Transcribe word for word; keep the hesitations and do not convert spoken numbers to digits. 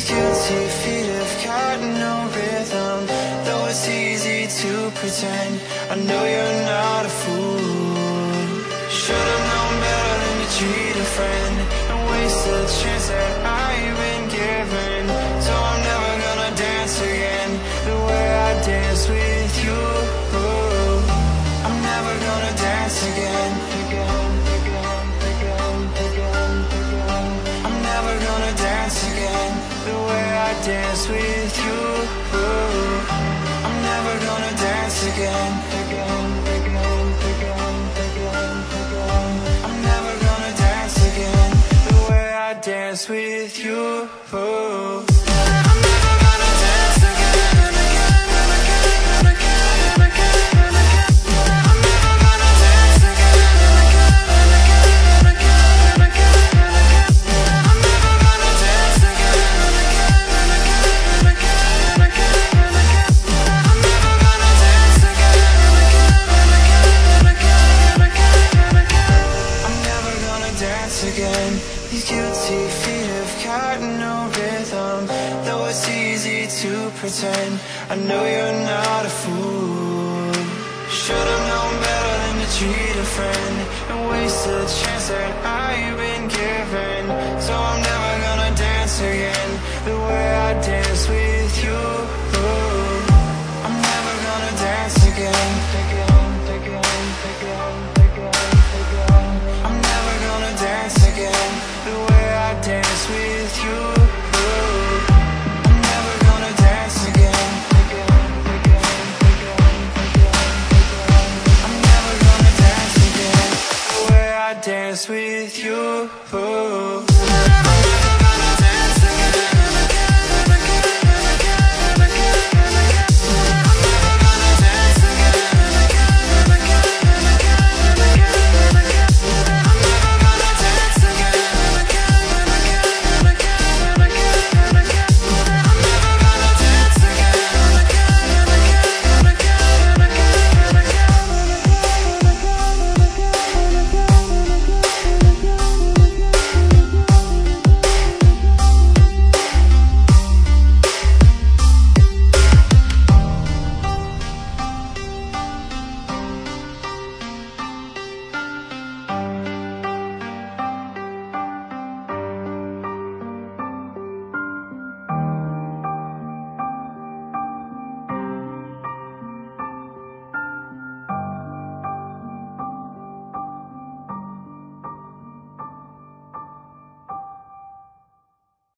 These guilty feet have got no rhythm, though it's easy to pretend. I know you're not a fool. Should've known better than to treat a friend and waste the chance that I've been given. So I'm never gonna dance again the way I dance with you. I'm never gonna dance again. I'm never gonna dance again the way I dance with you. I'm never gonna dance again. I'm never gonna dance again the way I dance with you. I'm never gonna dance again and again and again and again and again and again. I'm never gonna dance again and again and again and again and again and again. I'm never gonna dance again and again and again and again and again and again. I'm never gonna dance again and again and again and again and again and again. I'm never gonna dance again. These guilty feet have got no rhythm, though it's easy to pretend. I know you're not a fool. Should've known better than to treat a friend and waste the chance that I've been given. So I'm never gonna dance again the way I dance with you.